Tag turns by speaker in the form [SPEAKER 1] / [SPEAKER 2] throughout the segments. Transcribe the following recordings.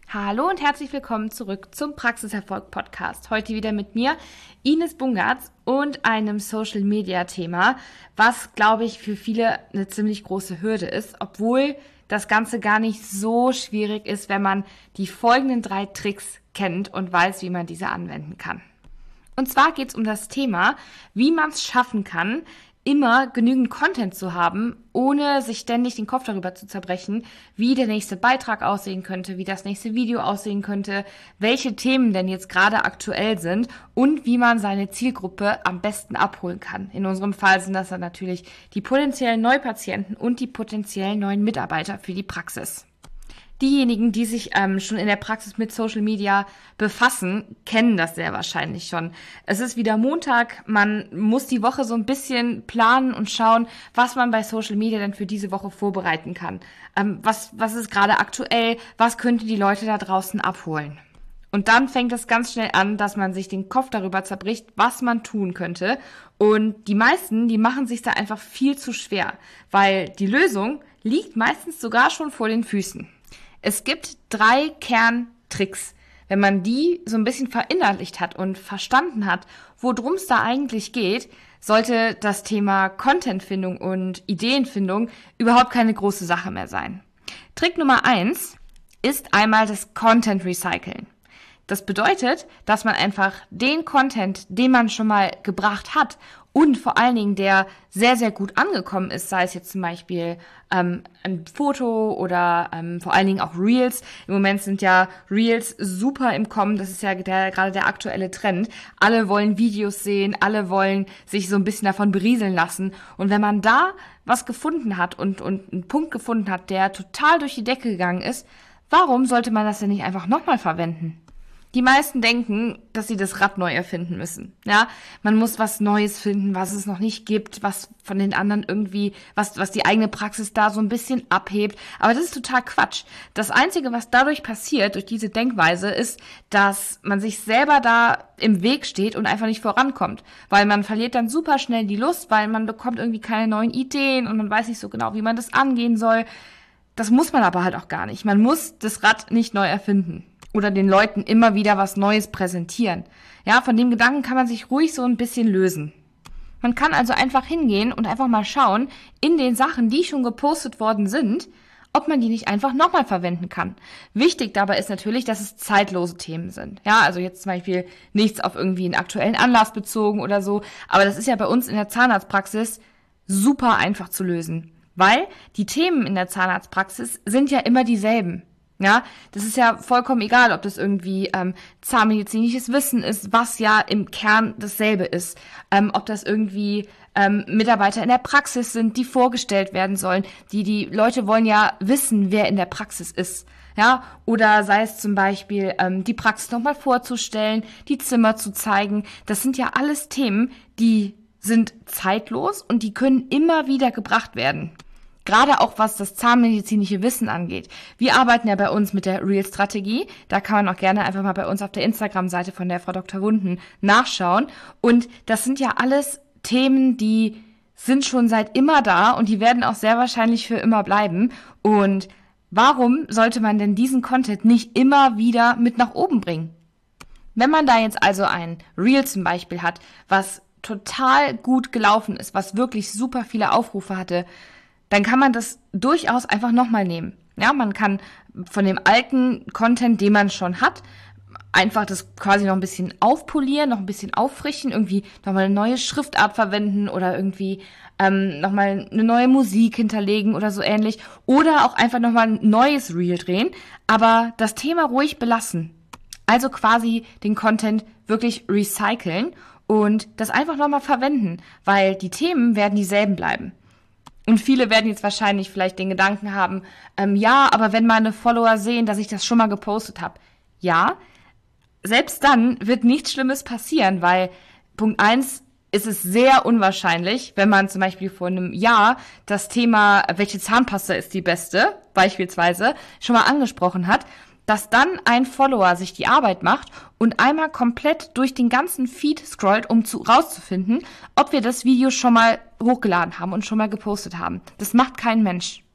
[SPEAKER 1] Hallo und herzlich willkommen zurück zum Praxiserfolg-Podcast. Heute wieder mit mir, Ines Bungartz, und einem Social-Media-Thema, was, glaube ich, für viele eine ziemlich große Hürde ist, obwohl das Ganze gar nicht so schwierig ist, wenn man die folgenden 3 Tricks kennt und weiß, wie man diese anwenden kann. Und zwar geht es um das Thema, wie man es schaffen kann, immer genügend Content zu haben, ohne sich ständig den Kopf darüber zu zerbrechen, wie der nächste Beitrag aussehen könnte, wie das nächste Video aussehen könnte, welche Themen denn jetzt gerade aktuell sind und wie man seine Zielgruppe am besten abholen kann. In unserem Fall sind das dann natürlich die potenziellen Neupatienten und die potenziellen neuen Mitarbeiter für die Praxis. Diejenigen, die sich schon in der Praxis mit Social Media befassen, kennen das sehr wahrscheinlich schon. Es ist wieder Montag, man muss die Woche so ein bisschen planen und schauen, was man bei Social Media denn für diese Woche vorbereiten kann. Was ist gerade aktuell, was könnte die Leute da draußen abholen? Und dann fängt es ganz schnell an, dass man sich den Kopf darüber zerbricht, was man tun könnte. Und die meisten, die machen sich da einfach viel zu schwer, weil die Lösung liegt meistens sogar schon vor den Füßen. Es gibt 3 Kerntricks. Wenn man die so ein bisschen verinnerlicht hat und verstanden hat, worum es da eigentlich geht, sollte das Thema Contentfindung und Ideenfindung überhaupt keine große Sache mehr sein. Trick Nummer 1 ist einmal das Content Recyceln. Das bedeutet, dass man einfach den Content, den man schon mal gebracht hat und vor allen Dingen der sehr, sehr gut angekommen ist, sei es jetzt zum Beispiel ein Foto oder vor allen Dingen auch Reels. Im Moment sind ja Reels super im Kommen, das ist ja gerade der aktuelle Trend. Alle wollen Videos sehen, alle wollen sich so ein bisschen davon berieseln lassen. Und wenn man da was gefunden hat und einen Punkt gefunden hat, der total durch die Decke gegangen ist, warum sollte man das denn nicht einfach nochmal verwenden? Die meisten denken, dass sie das Rad neu erfinden müssen. Ja, man muss was Neues finden, was es noch nicht gibt, was von den anderen irgendwie, was die eigene Praxis da so ein bisschen abhebt. Aber das ist total Quatsch. Das Einzige, was dadurch passiert, durch diese Denkweise, ist, dass man sich selber da im Weg steht und einfach nicht vorankommt. Weil man verliert dann super schnell die Lust, weil man bekommt irgendwie keine neuen Ideen und man weiß nicht so genau, wie man das angehen soll. Das muss man aber halt auch gar nicht. Man muss das Rad nicht neu erfinden. Oder den Leuten immer wieder was Neues präsentieren. Ja, von dem Gedanken kann man sich ruhig so ein bisschen lösen. Man kann also einfach hingehen und einfach mal schauen, in den Sachen, die schon gepostet worden sind, ob man die nicht einfach nochmal verwenden kann. Wichtig dabei ist natürlich, dass es zeitlose Themen sind. Ja, also jetzt zum Beispiel nichts auf irgendwie einen aktuellen Anlass bezogen oder so. Aber das ist ja bei uns in der Zahnarztpraxis super einfach zu lösen. Weil die Themen in der Zahnarztpraxis sind ja immer dieselben. Ja, das ist ja vollkommen egal, ob das irgendwie zahnmedizinisches Wissen ist, was ja im Kern dasselbe ist. Ob das irgendwie Mitarbeiter in der Praxis sind, die vorgestellt werden sollen. Die Leute wollen ja wissen, wer in der Praxis ist. Ja, oder sei es zum Beispiel die Praxis nochmal vorzustellen, die Zimmer zu zeigen. Das sind ja alles Themen, die sind zeitlos und die können immer wieder gebracht werden. Gerade auch was das zahnmedizinische Wissen angeht. Wir arbeiten ja bei uns mit der Real-Strategie. Da kann man auch gerne einfach mal bei uns auf der Instagram-Seite von der Frau Dr. Wunden nachschauen. Und das sind ja alles Themen, die sind schon seit immer da und die werden auch sehr wahrscheinlich für immer bleiben. Und warum sollte man denn diesen Content nicht immer wieder mit nach oben bringen? Wenn man da jetzt also ein Reel zum Beispiel hat, was total gut gelaufen ist, was wirklich super viele Aufrufe hatte, dann kann man das durchaus einfach nochmal nehmen. Ja, man kann von dem alten Content, den man schon hat, einfach das quasi noch ein bisschen aufpolieren, noch ein bisschen auffrischen, irgendwie nochmal eine neue Schriftart verwenden oder irgendwie nochmal eine neue Musik hinterlegen oder so ähnlich. Oder auch einfach nochmal ein neues Reel drehen, aber das Thema ruhig belassen. Also quasi den Content wirklich recyceln und das einfach nochmal verwenden, weil die Themen werden dieselben bleiben. Und viele werden jetzt wahrscheinlich vielleicht den Gedanken haben, ja, aber wenn meine Follower sehen, dass ich das schon mal gepostet habe. Ja, selbst dann wird nichts Schlimmes passieren, weil Punkt 1 ist es sehr unwahrscheinlich, wenn man zum Beispiel vor einem Jahr das Thema, welche Zahnpasta ist die beste, beispielsweise, schon mal angesprochen hat, dass dann ein Follower sich die Arbeit macht und einmal komplett durch den ganzen Feed scrollt, um rauszufinden, ob wir das Video schon mal hochgeladen haben und schon mal gepostet haben. Das macht kein Mensch.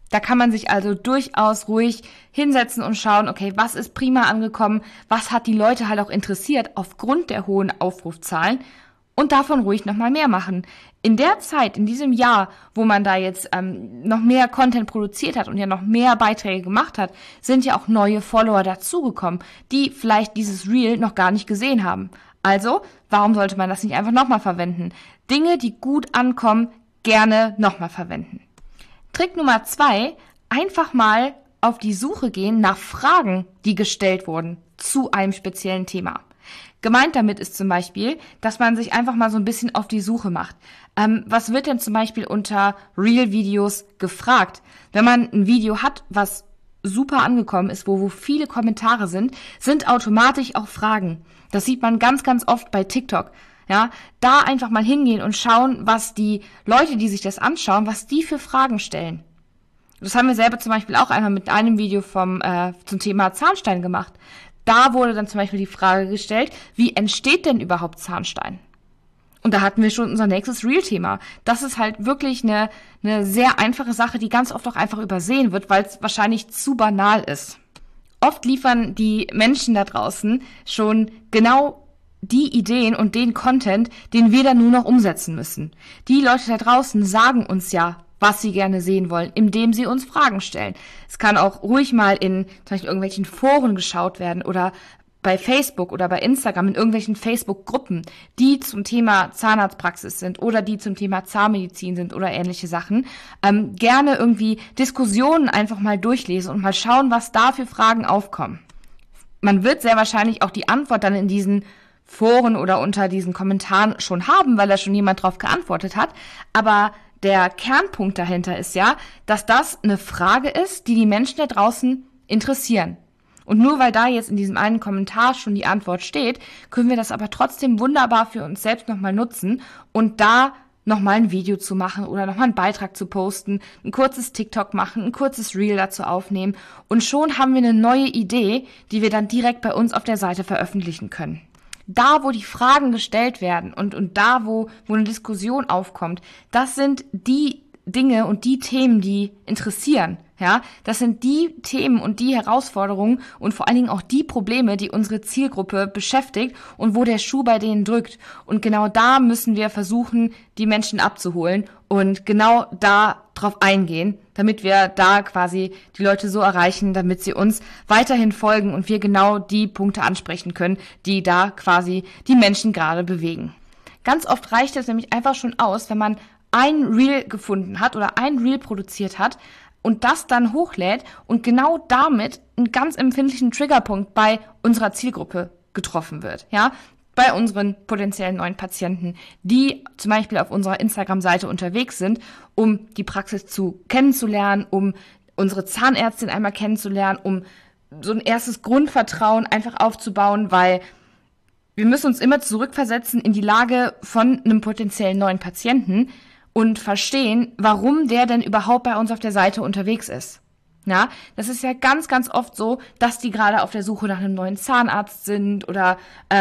[SPEAKER 1] Da kann man sich also durchaus ruhig hinsetzen und schauen, okay, was ist prima angekommen, was hat die Leute halt auch interessiert aufgrund der hohen Aufrufzahlen und davon ruhig nochmal mehr machen. In der Zeit, in diesem Jahr, wo man da jetzt noch mehr Content produziert hat und ja noch mehr Beiträge gemacht hat, sind ja auch neue Follower dazugekommen, die vielleicht dieses Reel noch gar nicht gesehen haben. Also, warum sollte man das nicht einfach nochmal verwenden? Dinge, die gut ankommen, gerne nochmal verwenden. Trick Nummer 2, einfach mal auf die Suche gehen nach Fragen, die gestellt wurden zu einem speziellen Thema. Gemeint damit ist zum Beispiel, dass man sich einfach mal so ein bisschen auf die Suche macht. Was wird denn zum Beispiel unter Reel-Videos gefragt? Wenn man ein Video hat, was super angekommen ist, wo viele Kommentare sind automatisch auch Fragen. Das sieht man ganz, ganz oft bei TikTok. Ja, da einfach mal hingehen und schauen, was die Leute, die sich das anschauen, was die für Fragen stellen. Das haben wir selber zum Beispiel auch einmal mit einem Video zum Thema Zahnstein gemacht. Da wurde dann zum Beispiel die Frage gestellt, wie entsteht denn überhaupt Zahnstein? Und da hatten wir schon unser nächstes Reel-Thema. Das ist halt wirklich eine sehr einfache Sache, die ganz oft auch einfach übersehen wird, weil es wahrscheinlich zu banal ist. Oft liefern die Menschen da draußen schon genau die Ideen und den Content, den wir dann nur noch umsetzen müssen. Die Leute da draußen sagen uns ja, was sie gerne sehen wollen, indem sie uns Fragen stellen. Es kann auch ruhig mal in zum Beispiel irgendwelchen Foren geschaut werden oder bei Facebook oder bei Instagram in irgendwelchen Facebook-Gruppen, die zum Thema Zahnarztpraxis sind oder die zum Thema Zahnmedizin sind oder ähnliche Sachen. Gerne irgendwie Diskussionen einfach mal durchlesen und mal schauen, was da für Fragen aufkommen. Man wird sehr wahrscheinlich auch die Antwort dann in diesen Foren oder unter diesen Kommentaren schon haben, weil da schon jemand drauf geantwortet hat. Aber der Kernpunkt dahinter ist ja, dass das eine Frage ist, die die Menschen da draußen interessieren. Und nur weil da jetzt in diesem einen Kommentar schon die Antwort steht, können wir das aber trotzdem wunderbar für uns selbst nochmal nutzen und da nochmal ein Video zu machen oder nochmal einen Beitrag zu posten, ein kurzes TikTok machen, ein kurzes Reel dazu aufnehmen und schon haben wir eine neue Idee, die wir dann direkt bei uns auf der Seite veröffentlichen können. Da, wo die Fragen gestellt werden und da, wo eine Diskussion aufkommt, das sind die Dinge und die Themen, die interessieren. Ja, das sind die Themen und die Herausforderungen und vor allen Dingen auch die Probleme, die unsere Zielgruppe beschäftigt und wo der Schuh bei denen drückt. Und genau da müssen wir versuchen, die Menschen abzuholen und genau da drauf eingehen, damit wir da quasi die Leute so erreichen, damit sie uns weiterhin folgen und wir genau die Punkte ansprechen können, die da quasi die Menschen gerade bewegen. Ganz oft reicht es nämlich einfach schon aus, wenn man ein Reel gefunden hat oder ein Reel produziert hat, und das dann hochlädt und genau damit einen ganz empfindlichen Triggerpunkt bei unserer Zielgruppe getroffen wird, ja, bei unseren potenziellen neuen Patienten, die zum Beispiel auf unserer Instagram-Seite unterwegs sind, um die Praxis kennenzulernen, um unsere Zahnärztin einmal kennenzulernen, um so ein erstes Grundvertrauen einfach aufzubauen, weil wir müssen uns immer zurückversetzen in die Lage von einem potenziellen neuen Patienten und verstehen, warum der denn überhaupt bei uns auf der Seite unterwegs ist. Ja, das ist ja ganz, ganz oft so, dass die gerade auf der Suche nach einem neuen Zahnarzt sind oder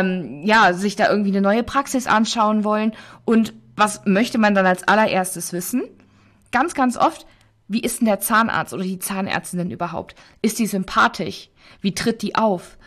[SPEAKER 1] sich da irgendwie eine neue Praxis anschauen wollen. Und was möchte man dann als allererstes wissen? Ganz, ganz oft, wie ist denn der Zahnarzt oder die Zahnärztin denn überhaupt? Ist die sympathisch? Wie tritt die auf?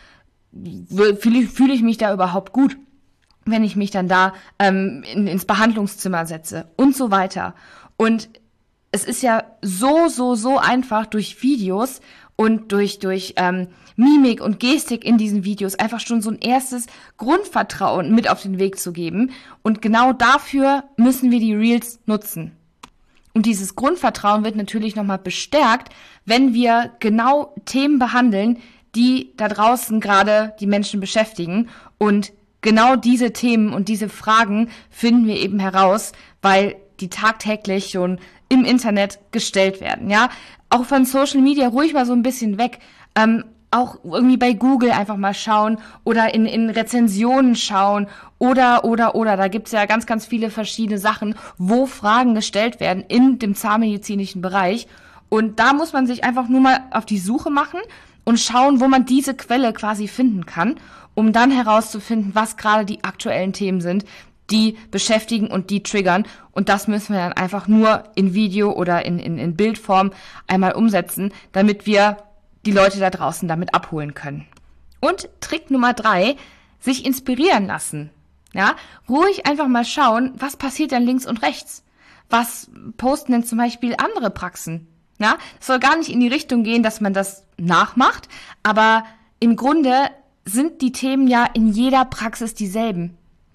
[SPEAKER 1] Fühle ich mich da überhaupt gut, wenn ich mich dann da ins Behandlungszimmer setze und so weiter. Und es ist ja so einfach durch Videos und durch Mimik und Gestik in diesen Videos einfach schon so ein erstes Grundvertrauen mit auf den Weg zu geben. Und genau dafür müssen wir die Reels nutzen. Und dieses Grundvertrauen wird natürlich nochmal bestärkt, wenn wir genau Themen behandeln, die da draußen gerade die Menschen beschäftigen. Und genau diese Themen und diese Fragen finden wir eben heraus, weil die tagtäglich schon im Internet gestellt werden, ja. Auch von Social Media ruhig mal so ein bisschen weg. Auch irgendwie bei Google einfach mal schauen oder in Rezensionen schauen oder. Da gibt's ja ganz, ganz viele verschiedene Sachen, wo Fragen gestellt werden in dem zahnmedizinischen Bereich. Und da muss man sich einfach nur mal auf die Suche machen und schauen, wo man diese Quelle quasi finden kann, um dann herauszufinden, was gerade die aktuellen Themen sind, die beschäftigen und die triggern. Und das müssen wir dann einfach nur in Video oder in Bildform einmal umsetzen, damit wir die Leute da draußen damit abholen können. Und Trick Nummer 3, sich inspirieren lassen. Ja, ruhig einfach mal schauen, was passiert denn links und rechts? Was posten denn zum Beispiel andere Praxen? Ja, es soll gar nicht in die Richtung gehen, dass man das nachmacht, aber im Grunde sind die Themen ja in jeder Praxis dieselben.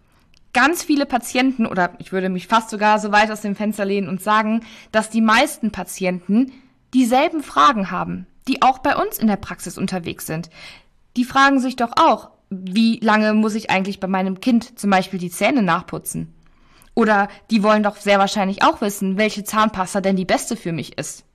[SPEAKER 1] Ganz viele Patienten, oder ich würde mich fast sogar so weit aus dem Fenster lehnen und sagen, dass die meisten Patienten dieselben Fragen haben, die auch bei uns in der Praxis unterwegs sind. Die fragen sich doch auch, wie lange muss ich eigentlich bei meinem Kind zum Beispiel die Zähne nachputzen? Oder die wollen doch sehr wahrscheinlich auch wissen, welche Zahnpasta denn die beste für mich ist.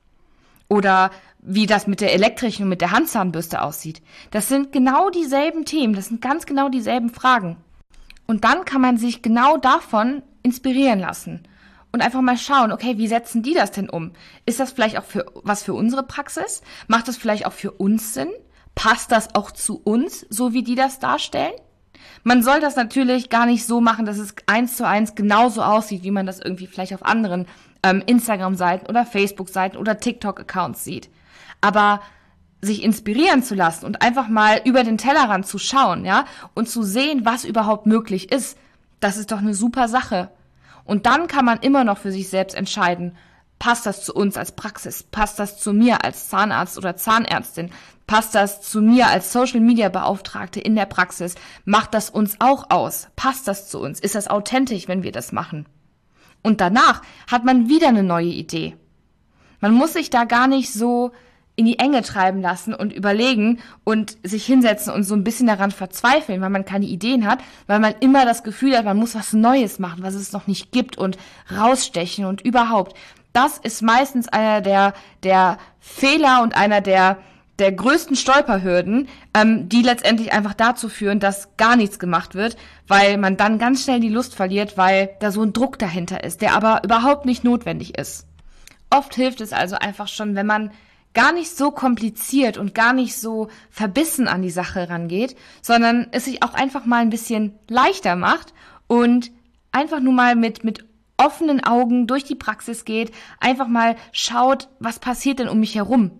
[SPEAKER 1] Oder wie das mit der elektrischen und mit der Handzahnbürste aussieht. Das sind genau dieselben Themen, das sind ganz genau dieselben Fragen. Und dann kann man sich genau davon inspirieren lassen und einfach mal schauen, okay, wie setzen die das denn um? Ist das vielleicht auch was für unsere Praxis? Macht das vielleicht auch für uns Sinn? Passt das auch zu uns, so wie die das darstellen? Man soll das natürlich gar nicht so machen, dass es 1:1 genauso aussieht, wie man das irgendwie vielleicht auf anderen Instagram-Seiten oder Facebook-Seiten oder TikTok-Accounts sieht. Aber sich inspirieren zu lassen und einfach mal über den Tellerrand zu schauen, ja, und zu sehen, was überhaupt möglich ist, das ist doch eine super Sache. Und dann kann man immer noch für sich selbst entscheiden, passt das zu uns als Praxis? Passt das zu mir als Zahnarzt oder Zahnärztin? Passt das zu mir als Social-Media-Beauftragte in der Praxis? Macht das uns auch aus? Passt das zu uns? Ist das authentisch, wenn wir das machen? Und danach hat man wieder eine neue Idee. Man muss sich da gar nicht so in die Enge treiben lassen und überlegen und sich hinsetzen und so ein bisschen daran verzweifeln, weil man keine Ideen hat, weil man immer das Gefühl hat, man muss was Neues machen, was es noch nicht gibt und rausstechen und überhaupt. Das ist meistens einer der Fehler und einer der größten Stolperhürden, die letztendlich einfach dazu führen, dass gar nichts gemacht wird, weil man dann ganz schnell die Lust verliert, weil da so ein Druck dahinter ist, der aber überhaupt nicht notwendig ist. Oft hilft es also einfach schon, wenn man gar nicht so kompliziert und gar nicht so verbissen an die Sache rangeht, sondern es sich auch einfach mal ein bisschen leichter macht und einfach nur mal mit offenen Augen durch die Praxis geht, einfach mal schaut, was passiert denn um mich herum.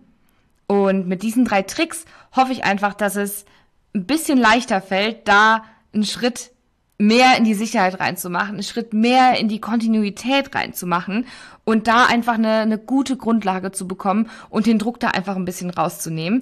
[SPEAKER 1] Und mit diesen 3 Tricks hoffe ich einfach, dass es ein bisschen leichter fällt, da einen Schritt mehr in die Sicherheit reinzumachen, einen Schritt mehr in die Kontinuität reinzumachen und da einfach eine gute Grundlage zu bekommen und den Druck da einfach ein bisschen rauszunehmen,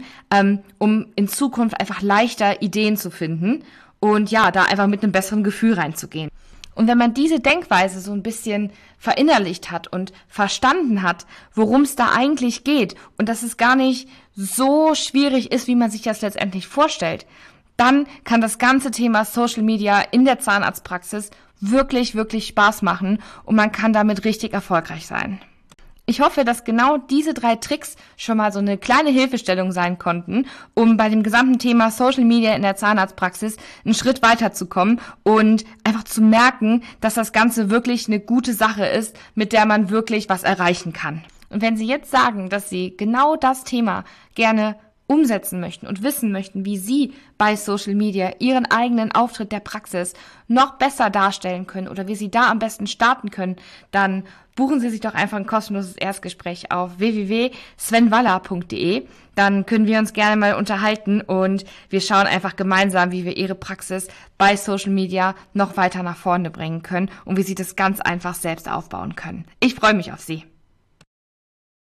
[SPEAKER 1] um in Zukunft einfach leichter Ideen zu finden und ja, da einfach mit einem besseren Gefühl reinzugehen. Und wenn man diese Denkweise so ein bisschen verinnerlicht hat und verstanden hat, worum es da eigentlich geht und dass es gar nicht so schwierig ist, wie man sich das letztendlich vorstellt, dann kann das ganze Thema Social Media in der Zahnarztpraxis wirklich, wirklich Spaß machen und man kann damit richtig erfolgreich sein. Ich hoffe, dass genau diese 3 Tricks schon mal so eine kleine Hilfestellung sein konnten, um bei dem gesamten Thema Social Media in der Zahnarztpraxis einen Schritt weiterzukommen und einfach zu merken, dass das Ganze wirklich eine gute Sache ist, mit der man wirklich was erreichen kann. Und wenn Sie jetzt sagen, dass Sie genau das Thema gerne umsetzen möchten und wissen möchten, wie Sie bei Social Media Ihren eigenen Auftritt der Praxis noch besser darstellen können oder wie Sie da am besten starten können, dann buchen Sie sich doch einfach ein kostenloses Erstgespräch auf www.svenwaller.de. Dann können wir uns gerne mal unterhalten und wir schauen einfach gemeinsam, wie wir Ihre Praxis bei Social Media noch weiter nach vorne bringen können und wie Sie das ganz einfach selbst aufbauen können. Ich freue mich auf Sie.